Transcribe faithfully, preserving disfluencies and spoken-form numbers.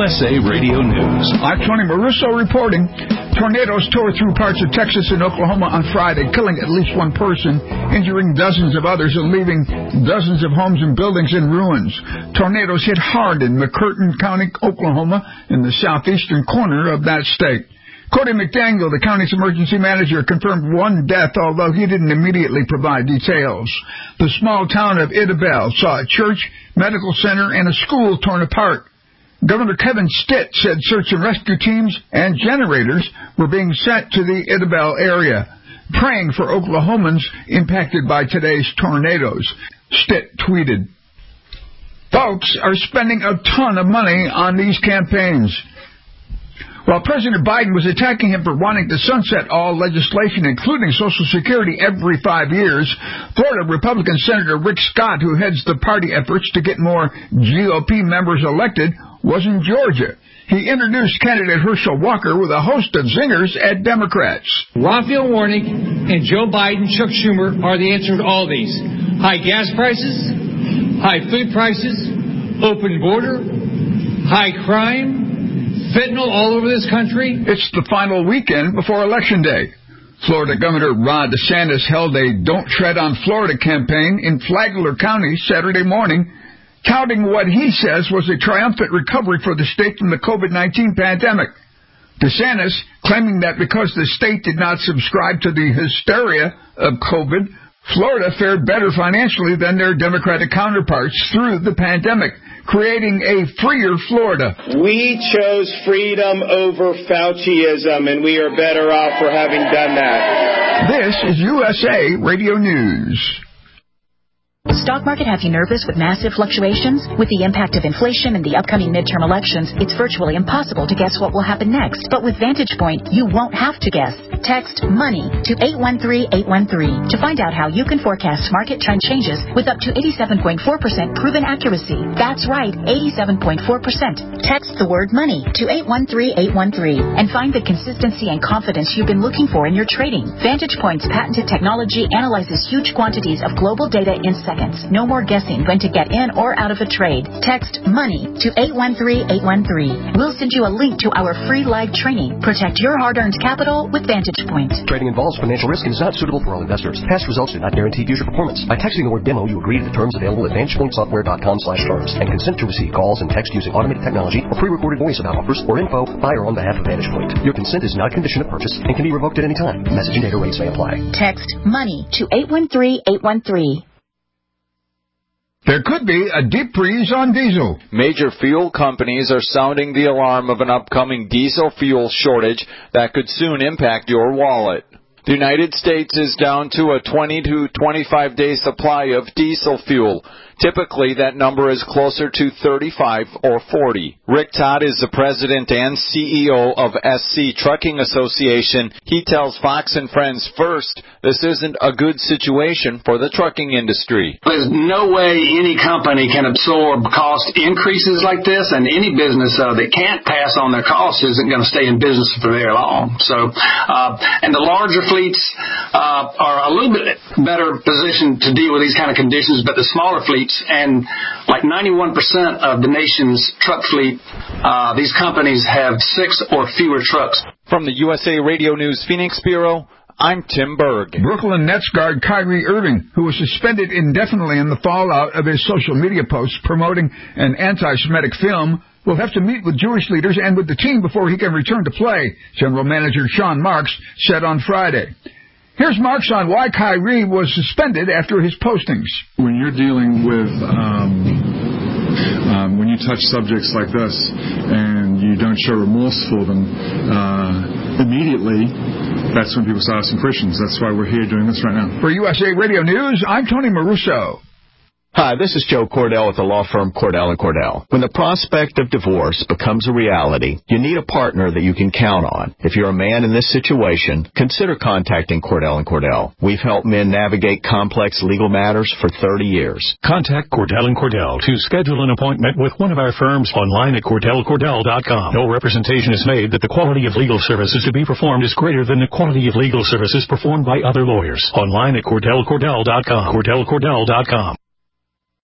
S A Radio News. I'm Tony Maruso reporting. Tornadoes tore through parts of Texas and Oklahoma on Friday, killing at least one person, injuring dozens of others, and leaving dozens of homes and buildings in ruins. Tornadoes hit hard in McCurtain County, Oklahoma, in the southeastern corner of that state. Cody McDaniel, the county's emergency manager, confirmed one death, although he didn't immediately provide details. The small town of Idabel saw a church, medical center, and a school torn apart. Governor Kevin Stitt said search and rescue teams and generators were being sent to the Idabel area, praying for Oklahomans impacted by today's tornadoes. Stitt tweeted, "Folks are spending a ton of money on these campaigns." While President Biden was attacking him for wanting to sunset all legislation, including Social Security, every five years, Florida Republican Senator Rick Scott, who heads the party efforts to get more G O P members elected, was in Georgia. He introduced candidate Herschel Walker with a host of zingers at Democrats. Raphael Warnock and Joe Biden, Chuck Schumer are the answer to all these. High gas prices, high food prices, open border, high crime, fentanyl all over this country. It's the final weekend before Election Day. Florida Governor Ron DeSantis held a Don't Tread on Florida campaign in Flagler County Saturday morning, touting what he says was a triumphant recovery for the state from the COVID nineteen pandemic. DeSantis claiming that because the state did not subscribe to the hysteria of COVID, Florida fared better financially than their Democratic counterparts through the pandemic, creating a freer Florida. We chose freedom over Fauciism, and we are better off for having done that. This is U S A Radio News. Stock market have you nervous with massive fluctuations? With the impact of inflation and the upcoming midterm elections, it's virtually impossible to guess what will happen next. But with Vantage Point, you won't have to guess. Text MONEY to eight one three eight one three to find out how you can forecast market trend changes with up to eighty-seven point four percent proven accuracy. That's right, eighty-seven point four percent. Text the word MONEY to eight one three eight one three and find the consistency and confidence you've been looking for in your trading. Vantage Point's patented technology analyzes huge quantities of global data in seconds. No more guessing when to get in or out of a trade. Text MONEY to eight one three eight one three. We'll send you a link to our free live training. Protect your hard-earned capital with Vantage Point. Trading involves financial risk and is not suitable for all investors. Past results do not guarantee future performance. By texting the word demo, you agree to the terms available at vantagepointsoftware.com slash terms and consent to receive calls and text using automated technology or pre-recorded voice about offers or info by or on behalf of Vantage Point. Your consent is not a condition of purchase and can be revoked at any time. Message and data rates may apply. Text MONEY to eight one three eight one three. There could be a deep freeze on diesel. Major fuel companies are sounding the alarm of an upcoming diesel fuel shortage that could soon impact your wallet. The United States is down to a twenty to twenty-five day supply of diesel fuel. Typically, that number is closer to thirty-five or forty. Rick Todd is the president and C E O of S C Trucking Association. He tells Fox and Friends first, this isn't a good situation for the trucking industry. There's no way any company can absorb cost increases like this, and any business uh, that can't pass on their costs isn't going to stay in business for very long. So, uh, and the larger fleets uh, are a little bit better positioned to deal with these kind of conditions, but the smaller fleets, and like ninety-one percent of the nation's truck fleet, uh, these companies have six or fewer trucks. From the U S A Radio News Phoenix Bureau, I'm Tim Berg. Brooklyn Nets guard Kyrie Irving, who was suspended indefinitely in the fallout of his social media posts promoting an anti-Semitic film, will have to meet with Jewish leaders and with the team before he can return to play, General Manager Sean Marks said on Friday. Here's Marks on why Kyrie was suspended after his postings. When you're dealing with, um, um, when you touch subjects like this and you don't show remorse for them uh, immediately, that's when people start asking questions. That's why we're here doing this right now. For U S A Radio News, I'm Tony Maruso. Hi, this is Joe Cordell with the law firm Cordell and Cordell. When the prospect of divorce becomes a reality, you need a partner that you can count on. If you're a man in this situation, consider contacting Cordell and Cordell. We've helped men navigate complex legal matters for thirty years. Contact Cordell and Cordell to schedule an appointment with one of our firms online at cordell cordell dot com. No representation is made that the quality of legal services to be performed is greater than the quality of legal services performed by other lawyers. Online at cordell cordell dot com. cordell cordell dot com.